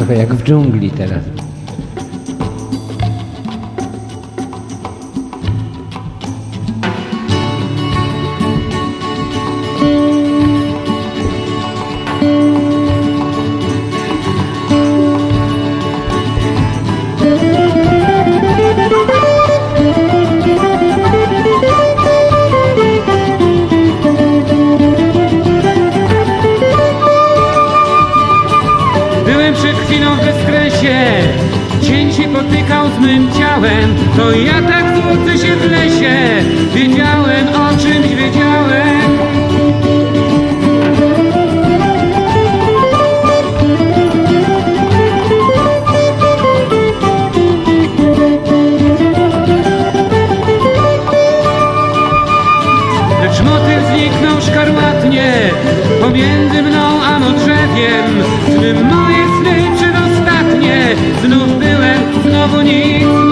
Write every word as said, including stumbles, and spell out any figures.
trochę jak w dżungli teraz. Przed chwilą w bezkresie cień się potykał z mym ciałem. To ja tak złoty się w lesie wiedziałem, o czymś wiedziałem. Lecz motyl zniknął szkarłatnie pomiędzy mną a no drzewiem. Sny moje sny przedostatnie, znów byłem, znowu nic.